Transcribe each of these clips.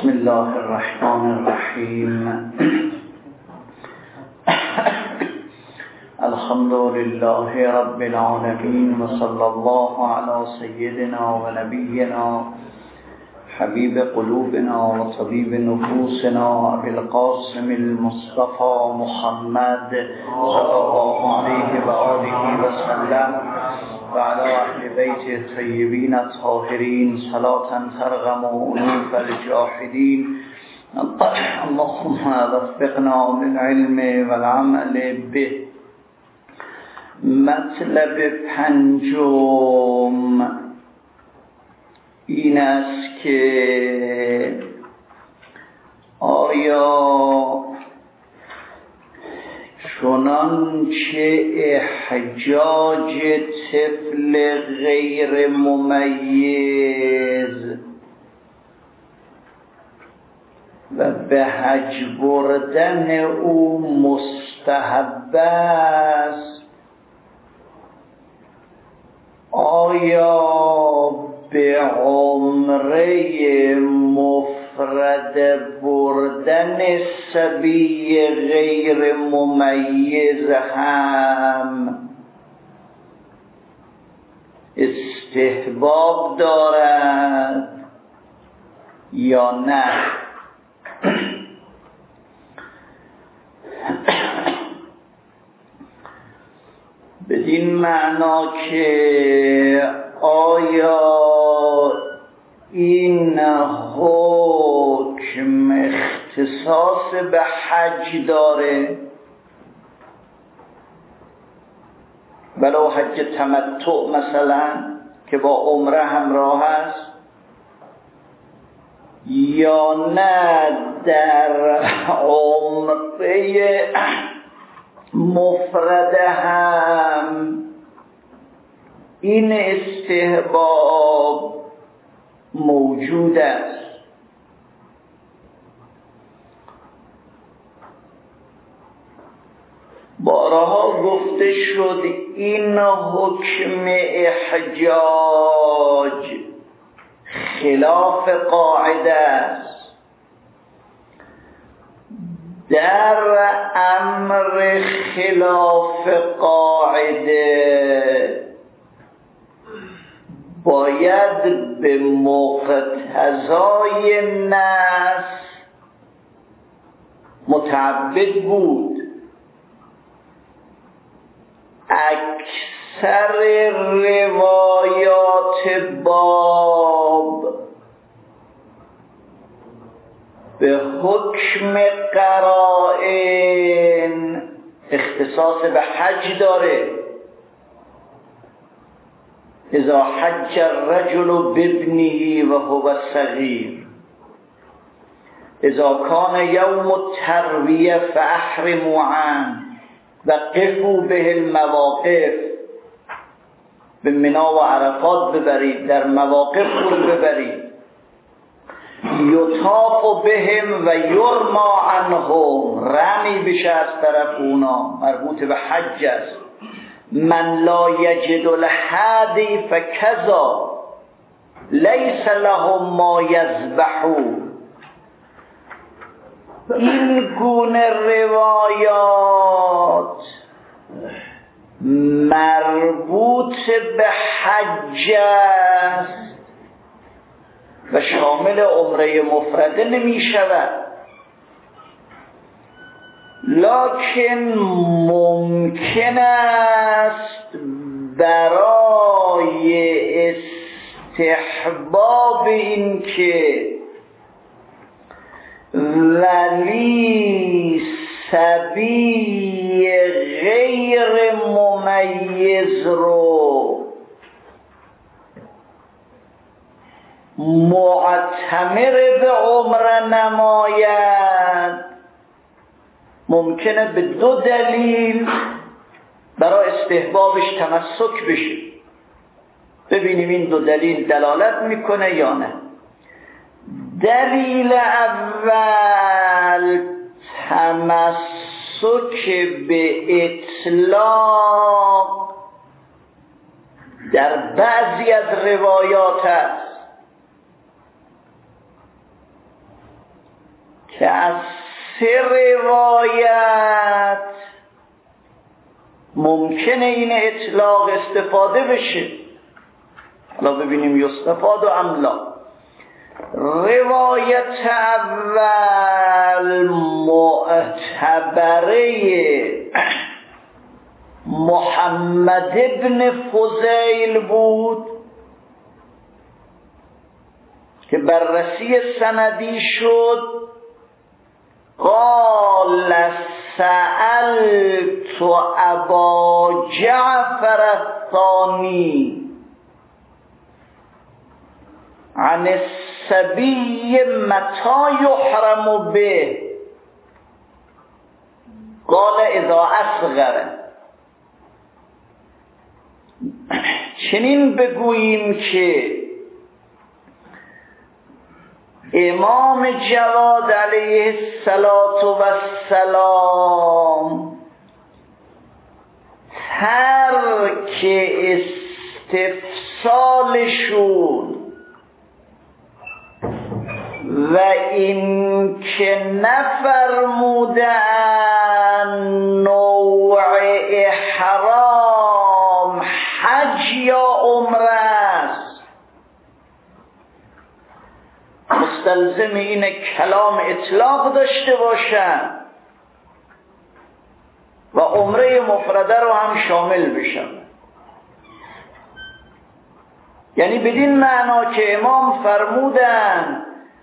بسم الله الرحمن الرحیم. الحمد لله رب العالمین و صلی الله علی سیدنا و نبینا حبیب قلوبنا و طبیب نفوسنا ابی القاسم المصطفى محمد صلی الله علیه و آله و سلم و علی اهل بیت الطیبین الطاهرین صلاة ترغم انوف الجاحدین. اللهم وفقنا للعلم والعمل به. مطلب پنجم این است که آیا چنانچه احجاج طفل غیر ممیز و به حج بردن او مستحب است، آیا به عمره مفرد بردن صبی غیر ممیز هم استحباب دارد یا نه؟ بدین معنا که آیا این حکم اختصاص به حج داره، ولو حج تمتع مثلا که با عمره همراه است، یا نه در عمره مفرد هم این استحباب موجود است. بارها گفته شد این حکم احجاج خلاف قاعده است. در امر خلاف قاعده باید به مقتضای نص متعبد بود. اکثر روایات باب به حکم قرائن اختصاص به حج داره. اذا حج الرجل بابنه و هو صغیر، اذا کان یوم الترویه فاحرموا عنه و قفوا به المواقف. به منا و عرفات ببرید، در مواقف خود ببرید. یطاف بهم و یرما عنهم، رمی بشه از طرف اونا، مربوط به حج است. من لا یجد الهدی فکذا لیس لهم ما یذبحون. این گونه روایات مربوط به حج است و شامل عمره مفرده نمی شود. لکن ممکن است برای استحباب این که ولی صبی غیر ممیز رو معتمر به عمره نماید، ممکنه به دو دلیل برای استحبابش تمسک بشه. ببینیم این دو دلیل دلالت میکنه یا نه. دلیل اول تمسک به اطلاق در بعضی از روایات است. که از 3 روایت ممکنه این اطلاق استفاده بشه. حالا ببینیم یستفاد و املا. روایت اول معتبره محمد ابن فضیل بود که بررسی سندی شد. قال سألت ابا جعفر الثانی عن الصبي متى يحرم به قال اذا اصغر. چنین بگوییم که امام جواد علیه السلام ترک استفصالشون و این که نفرمودن نوع احرام حج یا عمره است، مستلزم این کلام اطلاق داشته باشن و عمره مفرده رو هم شامل بشن. یعنی بدین معنا که امام فرمودن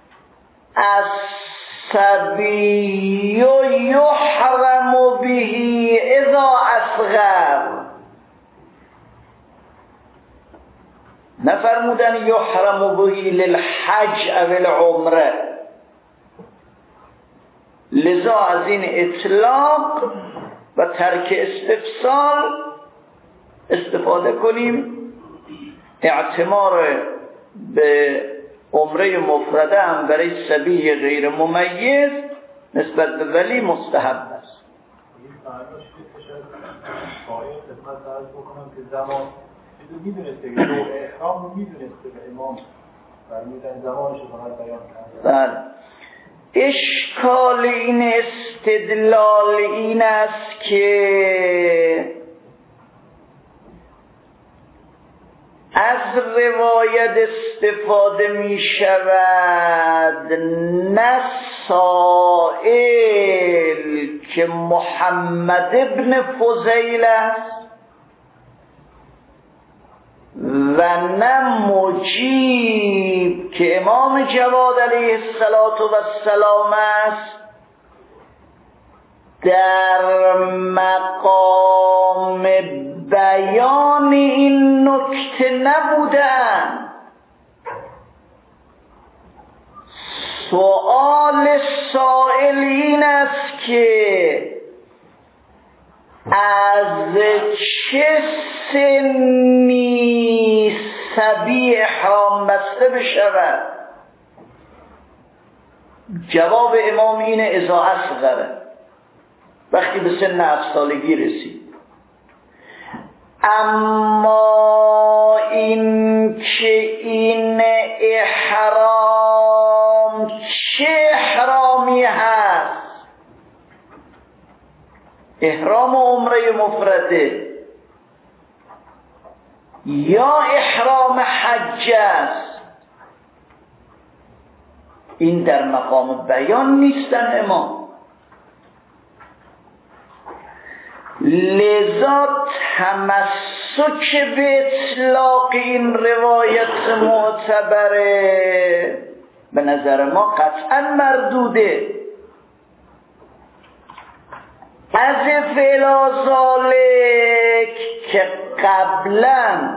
الصبی یحرم به اذا اصغر، نفرمودن یحرم به للحج او العمره. لذا از این اطلاق و ترک استفصال استفاده کنیم. اعتمار به عمره مفرده هم برای صبی غیر ممیز نسبت به ولی مستحب است. میدونسته که دو احرام رو میدونسته که امام فرمودن زمانش رو فقط بیان کرده. بله. اشکال این استدلال این است که از روایت استفاده می شود نه سائل که محمد ابن فضیل است و نه مجیب که امام جواد علیه السلام است، در مقام بیان این نکته نبودن. سؤال سائل این است که از چه سنی صبی احرام بسته بشود؟ جواب امام اینه اذا اصغره، وقتی به سن 7 سالگی رسید. اما این که این احرام چه احرامی هست، احرام عمره مفرده یا احرام حج است، این در مقام بیان نیستن امام. لذا تمسک به اطلاق این روایت معتبره به نظر ما قطعا مردوده. از فعل ذالک که قبلا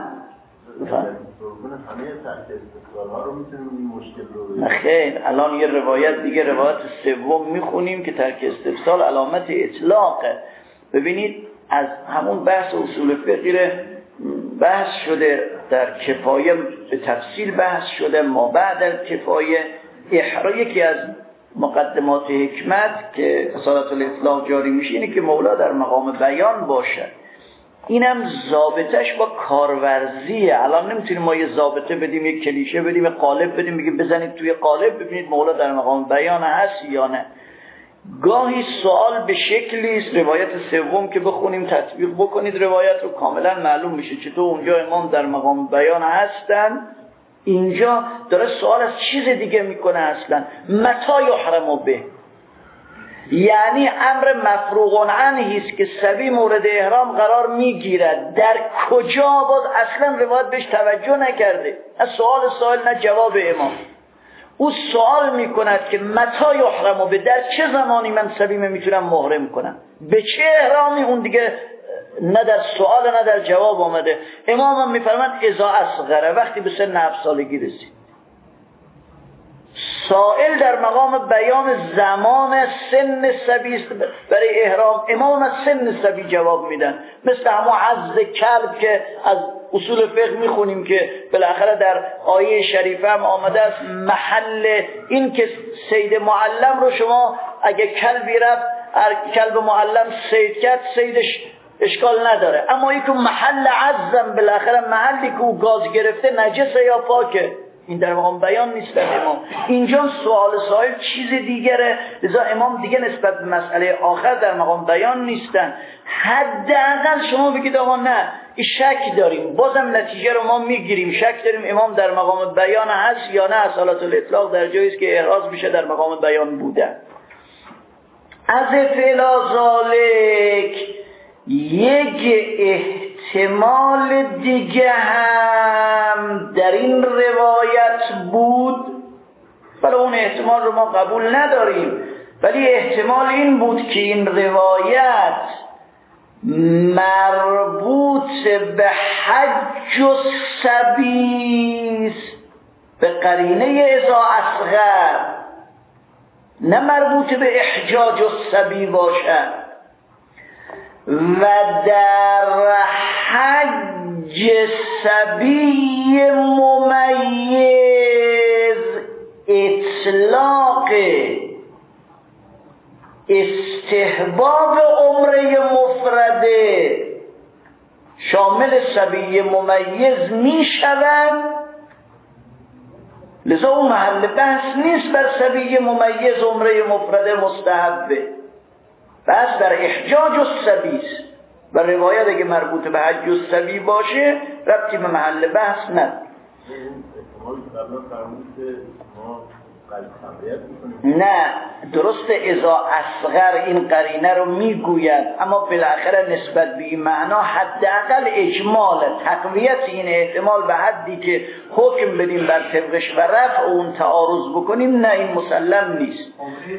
خیر الان یه روایت دیگه، روایت سوم میخونیم که ترک استفصال علامت اطلاقه. ببینید از همون بحث اصول فقه بحث شده، در کفایه به تفصیل بحث شده، ما بعد الکفایه احرا یکی از مقدمات حکمت که اصالت الاطلاق جاری میشه اینه که مولا در مقام بیان باشه. اینم ضابطش با کارورزیه. الان نمیتونیم ما یه ضابطه بدیم، یه کلیشه بدیم، یه قالب بدیم بگیم بزنید توی قالب ببینید مولا در مقام بیان هست یا نه. گاهی سوال به شکلی است، روایت سوم که بخونیم تطبیق بکنید روایت رو کاملا معلوم میشه چطور اونجا امام در مقام بیان هستن، اینجا داره سوال از چیز دیگه میکنه اصلا. متی یحرم به، یعنی امر مفروغ عنه است که صبی مورد احرام قرار میگیرد، در کجا باز اصلا روایت بهش توجه نکرده. از سوال سائل نه جواب امام. او سوال میکند که متی یحرم به، در چه زمانی من صبیم میتونم محرم کنم، به چه احرامی. اون دیگه نه در سوال نه در جواب آمده. امام هم میفرمند اذا اصغر، وقتی به سن 7 سالگی رسید. سائل در مقام بیان زمان سن صبی است برای احرام، امام از سن صبی جواب میدن. مثل همون عض کلب که از اصول فقه میخونیم که بالاخره در آیه شریفه هم آمده است محل این که صید معلم رو شما اگه کلبی رفت کلب معلم صید کرد صیدش اشکال نداره، اما این که محل عزم بالاخره محلی که او گاز گرفته نجسه یا پاکه، این در مقام بیان نیست. امام اینجا سوال سائل چیز دیگره، لذا امام دیگه نسبت به مسئله آخر در مقام بیان نیستن. حداقل شما بگید آقا نه این شک داریم، بازم نتیجه رو ما میگیریم، شک داریم امام در مقام بیان هست یا نه، اصالت الاطلاق در جایی است که احراز میشه در مقام بیان بودن. از فعلا ذالک یک احتمال دیگه هم در این روایت بود، ولی اون احتمال رو ما قبول نداریم، ولی احتمال این بود که این روایت مربوط به حج و صبی به قرینه اذا اصغر، نه مربوط به احجاج و صبی باشد. و در حج صبی ممیز اطلاق استحباب عمره مفرده شامل صبی ممیز می شود، لذا اون محل بحث نیست بر صبی ممیز عمره مفرده مستحبه، بس در احجاج الصبی و روایت اگه مربوط به حج الصبی باشه ربطی به محل بحث نداره. نه درست اذا اصغر این قرینه رو میگوید، اما بالاخره نسبت به این معنا حداقل اجمال تقویت این احتمال به حدی که حکم بدیم بر طبقش و رفع اون تعارض بکنیم، نه این مسلم نیست.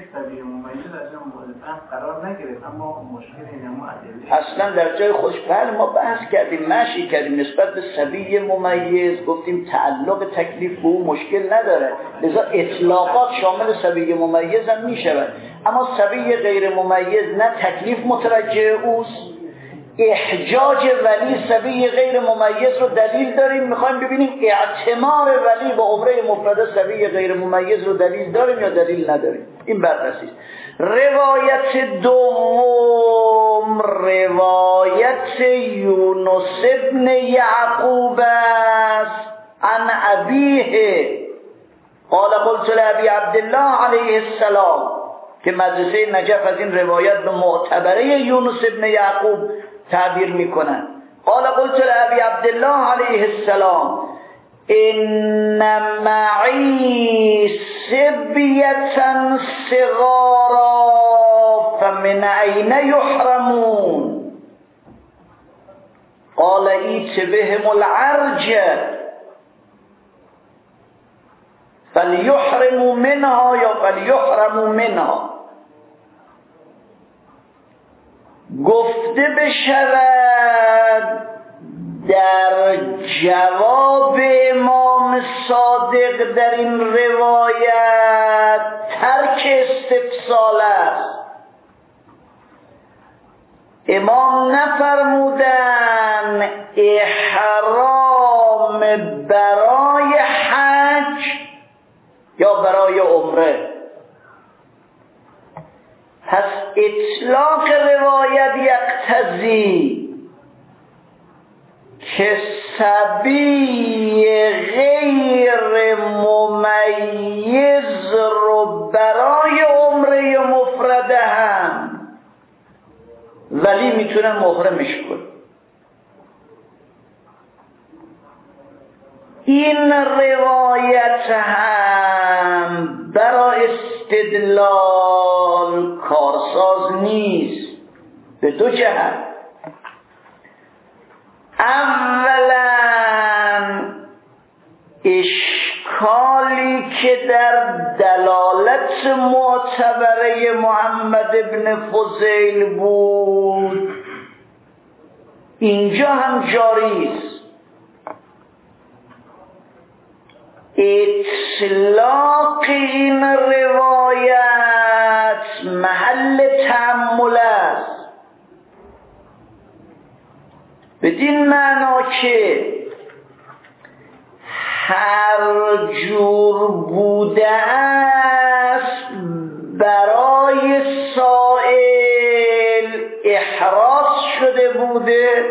قرار نگرفت، اما مشکل اینه ما اصلا در جای خودش ما بحث کردیم، مشی کردیم نسبت به صبی ممیز، گفتیم تعلق تکلیف به اون مشکل نداره، لذا اطلاقات شامل صبی ممیز هم می شود، اما صبی غیر ممیز نه تکلیف متوجه اوست. احجاج ولی صبی غیر ممیز رو دلیل داریم، میخوایم ببینیم اعتمار ولی با عمره مفرده صبی غیر ممیز رو دلیل داریم یا دلیل نداریم، این بررسی است. روایت دوم روایت یونس ابن یعقوب است عن ابیه قال قلت لابی عبدالله علیه السلام، که مدرسه نجف از این روایت به معتبره یونس ابن یعقوب تعبیر میکنن. قال قلت لابی عبدالله علیه السلام ان معی صبیة صغارا فمن این یحرمون قال ایت بهم العرج فلیحرموا منها یا فلیحرموا منها. گفته بشود در جواب امام صادق در این روایت ترک استفصال است. امام نفرمودن احرام برای حج یا برای عمره، پس اطلاق روایت یقتضی که صبی غیر ممیز رو برای عمره مفرده هم ولی میتونه محرمش کنه. این روایت هم برای استدلال کارساز نیست به دو جهت. اولا اشکالی که در دلالت معتبره محمد ابن فضیل بود اینجا هم جاری است. اطلاق این روایت محل تأمل است، بدین معنا که هر جور بوده است برای سائل احراز شده بوده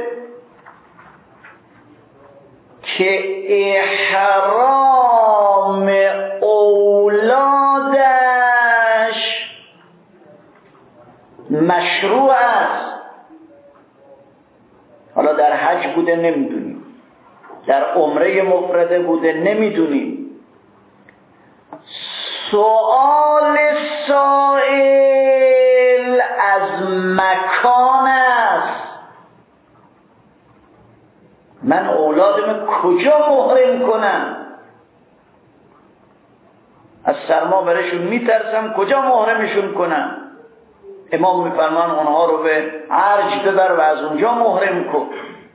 که احرام اولادش مشروع است. حالا در حج بوده نمیدونیم، در عمره مفرده بوده نمیدونیم. سؤال سائل از مکان است، من اولادم کجا محرم کنم؟ از سرما برشون میترسم، کجا محرمشون کنم؟ امام میفرمان اونها رو به عرج ببر و از اونجا محرم کن.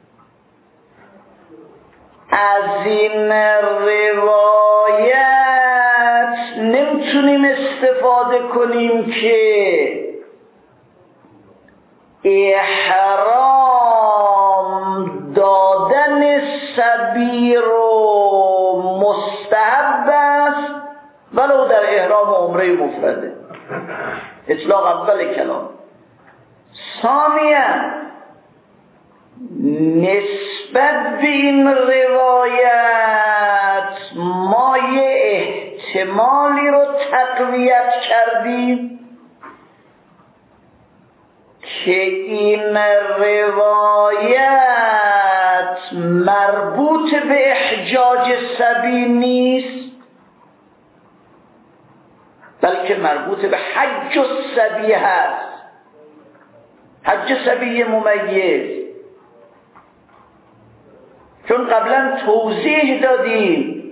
از این روایت نمیتونیم استفاده کنیم که احرام دادن صبی رو مستحب است ولو در احرام عمره مفرده. اطلاق اول کلام. ثانیاً نسبت به این روایت ما یه احتمالی رو تقویت کردیم که این روایت مربوط به احجاج صبی نیست بلکه مربوط به حج الصبی هست، حج صبی ممیز. چون قبلا توضیح دادیم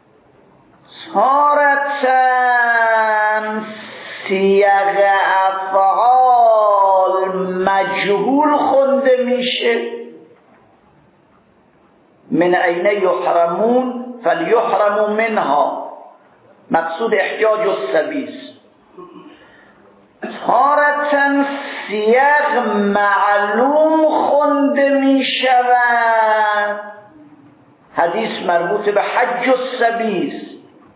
صارتن سیغ افعال مجهول خونده میشه. من این یحرمون فلیحرموا منها، مقصود احجاج الصبی است. تارتن سیغ معلوم خونده می شود، حدیث مربوط به حج الصبی است.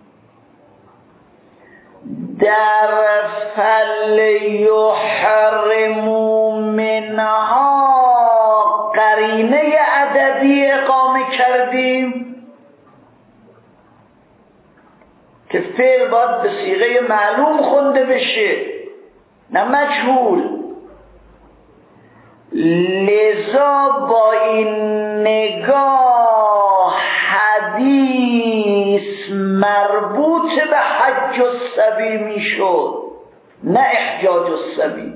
در فلیحرموا منها قرینه عددی اقامه کردیم که فعل باید به صیغه معلوم خونده بشه نه مجهول. لذا با این نگاه حدیث مربوط به حج الصبی میشد نه احجاج الصبی.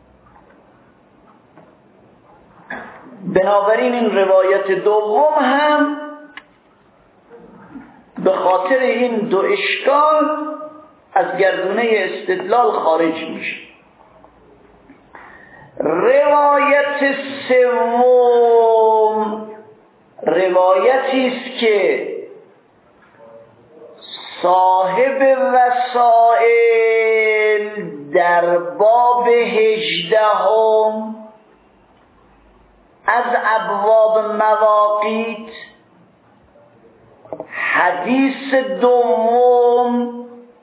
بنابراین این روایت دوم هم به خاطر این دو اشکال از گردونه استدلال خارج میشه. روایت سوم روایتی است که صاحب وسائل در باب 18 از ابواب مواقیت حدیث دوم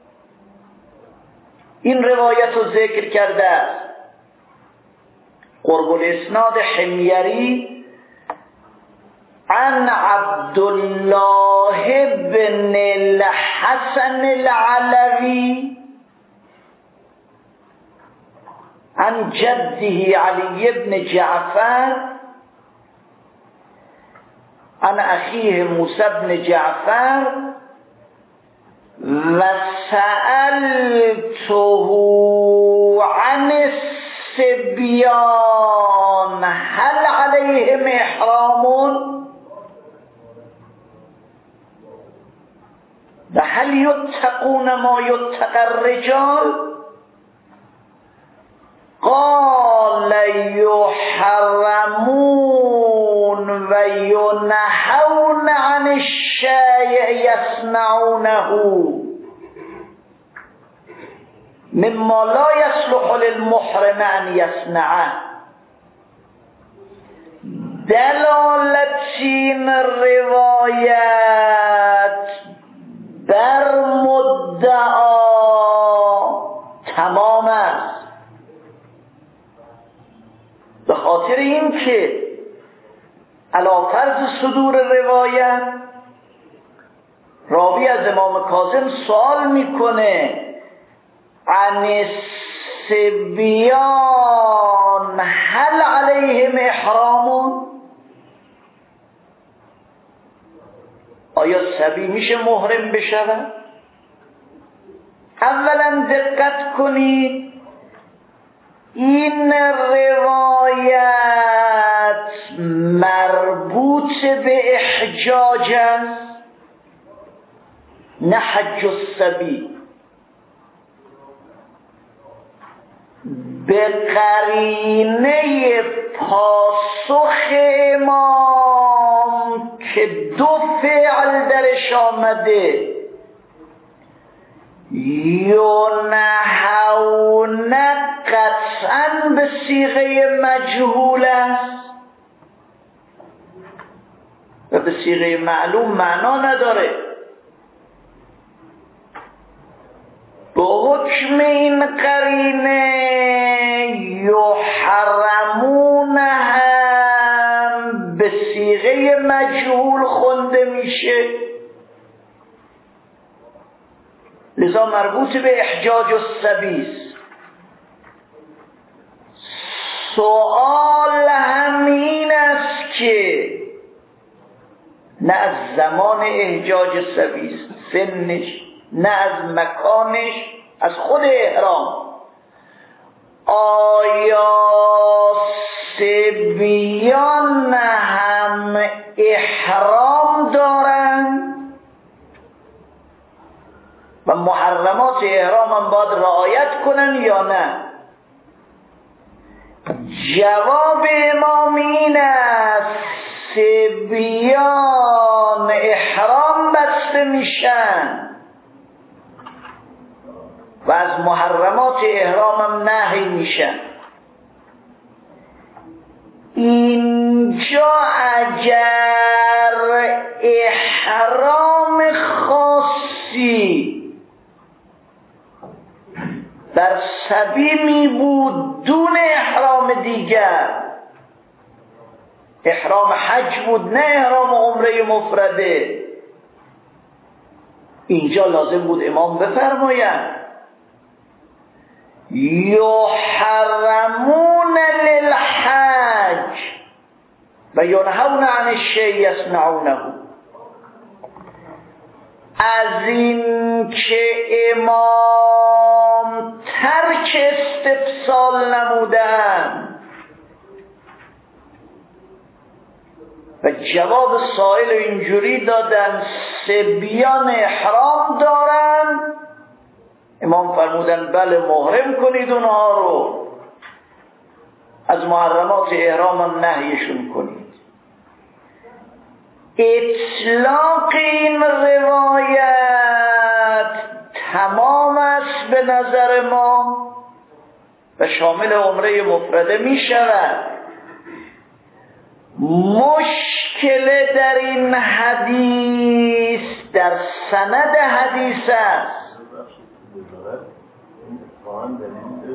این روایت رو ذکر کرده است. قرب الاسناد حمیری عن عبد الله بن الحسن العلوي عن جده علي بن جعفر عن أخيه موسى بن جعفر وسألته عن الصبيان هل عليهم إحرام وهل يتقون ما يتقى الرجال؟ قال يحرمون وينهون عن الشيء يصنعونه مما لا يصلح للمحرم أن يصنعه. دلالت این روایت بر مدعا تمام است، به خاطر این که علی فرض صدور روایت راوی از امام کاظم سوال میکنه عن الصبیان هل علیهم احرام، آیا صبی میشه محرم بشود؟ اولا دقت کنید این روایت مربوط به احجاج است نه حج الصبی. به قرینه پاسخ امام که دو فعل درش آمده ینهون قطعا به صیغه مجهول است و به صیغه معلوم معنا نداره. به حکم این قرینه یحرمون هم به صیغه مجهول خونده میشه، لذا مربوط به احجاج الصبی است. سوال همین است که نه از زمان احجاج صبی است، سنش، نه از مکانش، از خود احرام. آیا صبیان هم احرام دارند و محرمات احرام هم باید رعایت کنن یا نه؟ جواب امام این است صبیان احرام بسته میشن و از محرمات احرام هم نهی میشن. اینجا اگر احرام خاصی در صبی می بود دون احرام دیگر، احرام حج بود نه احرام عمره مفرده، اینجا لازم بود امام بفرماید یحرمون للحج و ینهون عن الشیء یصنعونه. از این که امام ترک استفصال نمودن و جواب سائل اینجوری دادن صبیان احرام دارن، امام فرمودن بله محرم کنید اونها رو، از محرمات احرام هم نهیشون کنید. اطلاق این روایت تمام است به نظر ما و شامل عمره مفرده می شود. مشکل در این حدیث در سند حدیث است.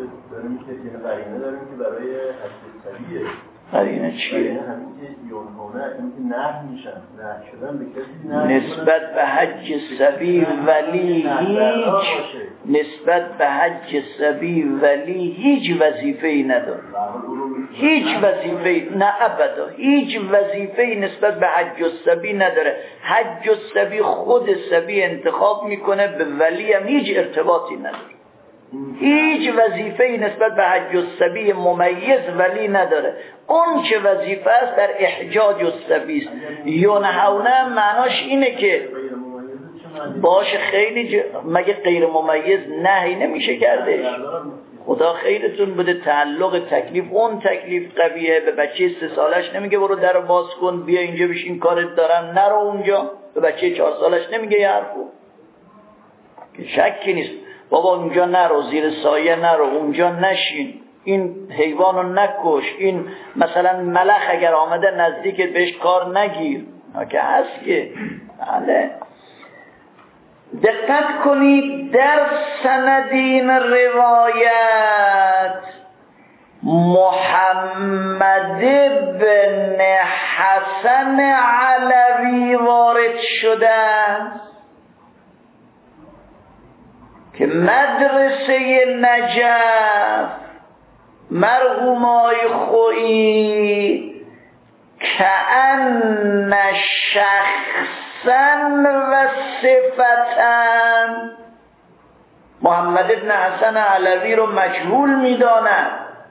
داریم که قرینه داریم که برای حج صبیه. قرینه چیه؟ همین که یونهونه نه میشن نه شدن به کسی نسبت به حج صبی ولی نسبت به حج صبی ولی هیچ وظیفه‌ای نداره، هیچ وظیفه‌ای، نه ابدا هیچ وظیفه‌ای نسبت به حج صبی نداره. حج صبی خود صبی انتخاب میکنه، به ولی هم هیچ ارتباطی نداره. هیچ وظیفه‌ای نسبت به حج الصبی ممیز ولی نداره. اون چه وظیفه است در احجاج الصبی است. ینهونه معناش اینه که باشه خیلی مگه غیر ممیز نهی نمیشه کردش؟ خدا خیرتون بده. تعلق تکلیف، اون تکلیف قویه. به بچه 3 سالش نمیگه برو در باز کن بیا اینجا بشین کارت دارم نرو اونجا. به بچه 4 سالش نمیگه یه حرفو که شکی نیست بابا اونجا نرو، زیر سایه نرو، اونجا نشین، این حیوانو نکش، این مثلا ملخ اگر آمده نزدیکت بهش کار نگیر. که هست که بله. دقت کنید در سند این روایت محمد بن حسن علوی وارد شدند که مدرسه نجف مرحومای خویی کأن شخصا و صفتا محمد بن حسن علوی رو مجهول میدانند.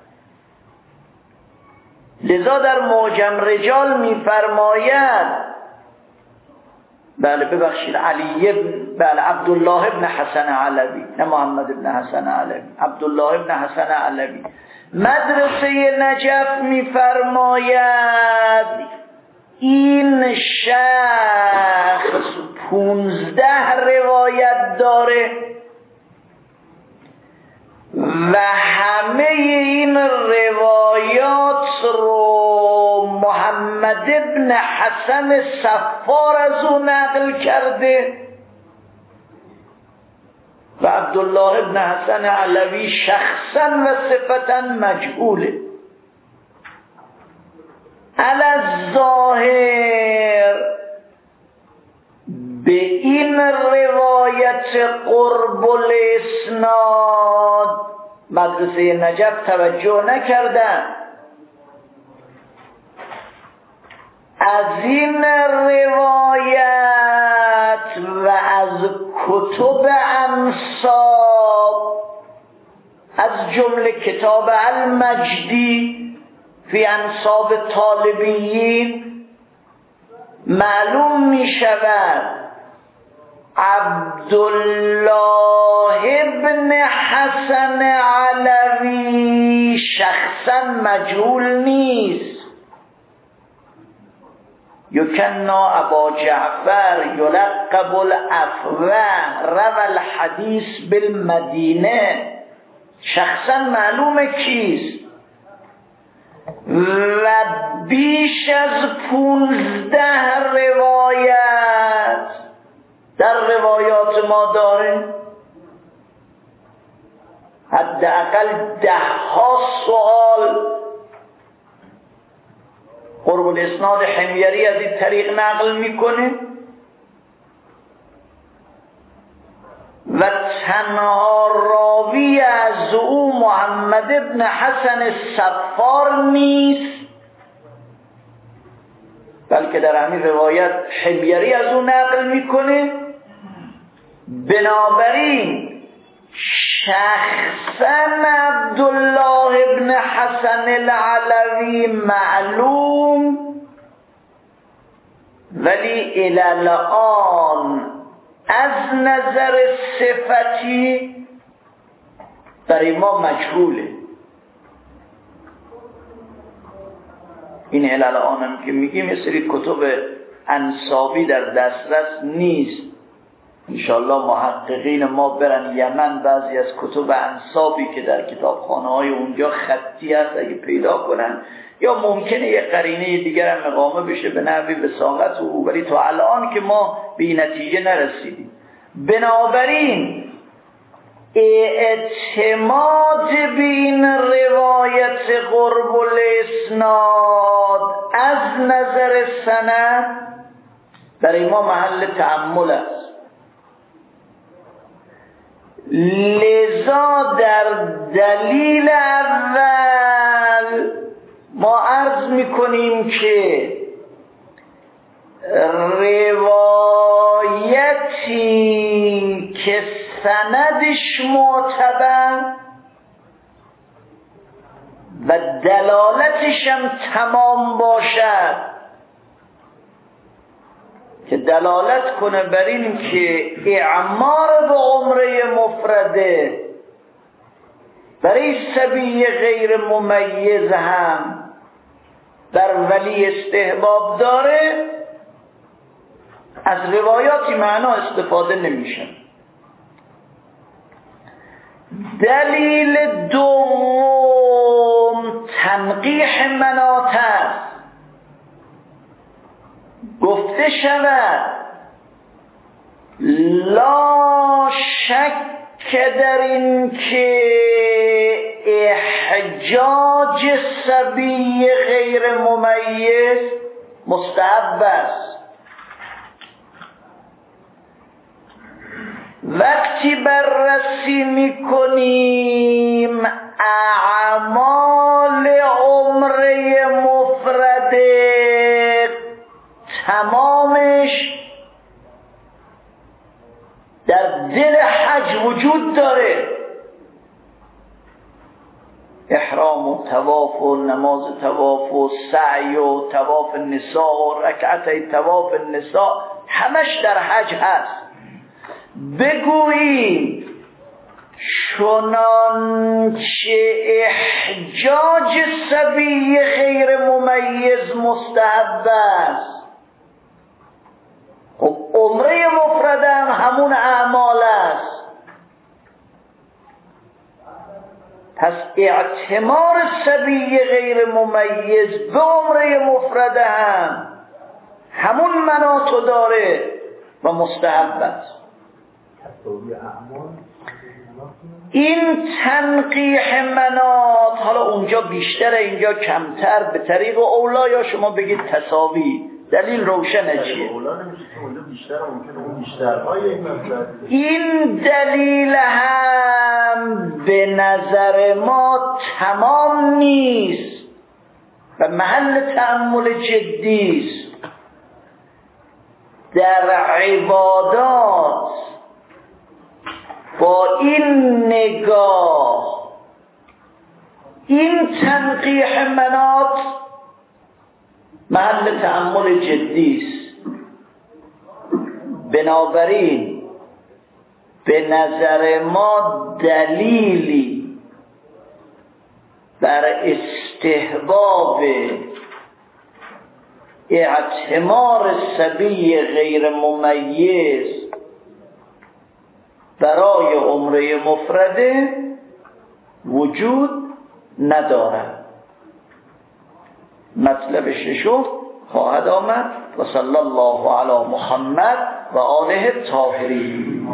لذا در معجم رجال میفرماید بله ببخشید بله عبدالله ابن حسن علوی، نه محمد ابن حسن علوی، عبدالله ابن حسن علوی. مدرسه نجف میفرماید این شخص 15 روایت داره و همه این روایات رو محمد ابن حسن صفار از او نقل کرده و عبدالله ابن حسن علوی شخصا و صفتا مجهوله. علی الظاهر به این روایت قرب الاسناد مدرسه نجف توجه نکردن. از این روایت و از کتب انساب از جمله کتاب المجدی فی انساب طالبیین معلوم می شود عبدالله ابن حسن علوی شخصا مجهول نیست. یکنا ابا جعفر یلقب الافوه روى الحدیث بالمدینه شخصا معلومه کیست و بیش از 15 روایت در روایات ما داره. حداقل 10 سوال قرب الاسناد حمیری از این طریق نقل میکنه و تنها راوی از او محمد ابن حسن صفار نیست بلکه در همین روایت حمیری از او نقل میکنه. بنابراین شخصا عبدالله ابن حسن العلوی معلوم ولی الان از نظر صفتی برای ما مجهوله. این الان هم که میگیم یه سری کتب انسابی در دسترس نیست. انشاءالله محققین ما برن یمن بعضی از کتب انسابی که در کتابخانه های اونجا خطی هست اگه پیدا کنن یا ممکنه یه قرینه دیگر هم اقامه بشه به نحوی وثاقت او، ولی تا الان که ما به این نتیجه نرسیدیم. بنابراین اعتماد بین روایت قرب الاسناد از نظر سند برای ما محل تأمل است. لذا در دلیل اول ما عرض میکنیم که روایتی که سندش معتبر و دلالتش هم تمام باشد، که دلالت کنه بر این که اعمار به عمره مفرده برای صبی غیر ممیز هم در ولی استحباب داره، از روایاتی معنا استفاده نمیشه. دلیل دوم تنقیح مناط است. گفته شود لا شک در این که احجاج صبی غیر ممیز مستحب است. وقتی بررسی میکنیم اعمال عمره مفرده تمامش در دل حج وجود داره، احرام و طواف و نماز طواف و سعی و طواف النساء و رکعت طواف النساء همش در حج هست. بگوییم چنانچه احجاج صبی غیر ممیز مستحب است، خب عمره مفرده هم همون اعمال است. پس اعتمار صبی غیر ممیز به عمره مفرده هم همون مناطو داره و مستحب است. این تنقیح مناط حالا اونجا بیشتره اینجا کمتر، به طریق اولا یا شما بگید تساوی، دلیل روشنه چیه؟ این دلیل هم به نظر ما تمام نیست و محل تأمل جدی است. در عبادات با این نگاه این تنقیح مناط محل تأمل جدی است. بنابراین به نظر ما دلیلی بر استحباب اعتمار صبی غیر ممیز برای عمره مفرده وجود ندارد. مطلب ششم خواهد آمد. و صلی الله علی محمد و آله الطاهرین.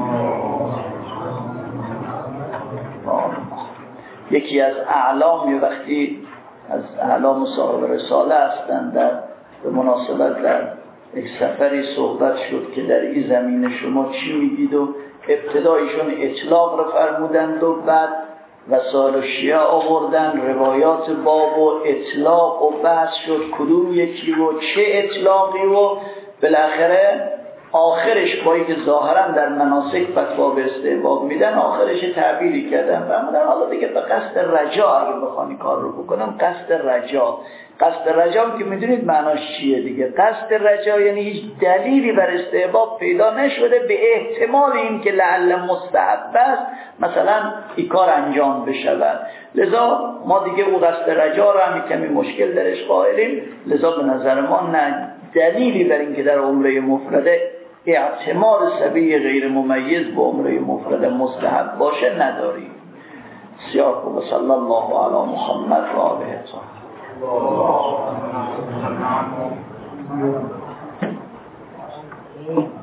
یکی از اعلام، وقتی از اعلام صاحب رساله هستند، به مناسبت در یک سفری صحبت شد که در این زمین شما چی میگید و ابتدایشون اطلاق رو فرمودند و بعد وسائل شیعه آوردن روایات باب و اطلاق و بحث شد کدوم یکی و چه اطلاقی و بالاخره آخرش با اینکه ظاهرا در مناسک فتوا به استحباب میدن آخرش تعبیری کردن فرمودن حالا دیگه به قصد رجا اگه بخوانی کار رو بکنم قصد رجا که میدونید معناش چیه دیگه. قصد رجا یعنی هیچ دلیلی بر استحباب پیدا نشده به احتمال این که لعل مستحب است مثلا این کار انجام بشود، لذا ما دیگه او قصد رجا رو هم کمی مشکل درش قائلیم. لذا به نظر ما نه دلیلی بر این که در عمره مفرده اعتمار صبی غیر ممیز به عمره مفرده مستحب باشه نداریم. سیاق و صلی الله علی محمد و آله الطاهرین.